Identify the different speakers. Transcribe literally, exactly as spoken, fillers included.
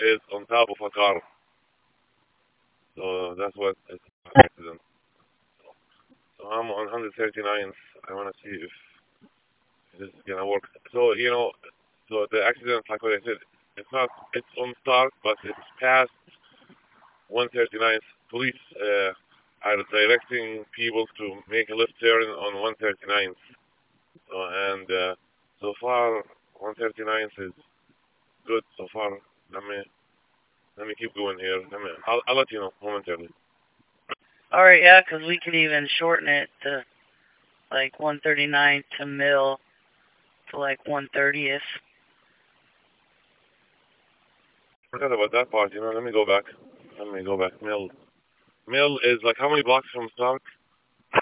Speaker 1: is on top of a car. So that's what it's an accident. So I'm on one thirty-ninth. I want to see if this is gonna work. So you know, so the accident, like what I said, it's not it's on start, but it's past one thirty-ninth. Police uh, are directing people to make a left turn on one thirty-ninth. So and uh, so far one thirty-ninth is good so far. Let me let me keep going here. Let me I'll, I'll let you know momentarily.
Speaker 2: All right, yeah, 'cause we could even shorten it to like one thirty-nine to mill to like one thirtieth.
Speaker 1: Forgot about that part. You know, let me go back. Let me go back. Mill Mill is like how many blocks from Stark?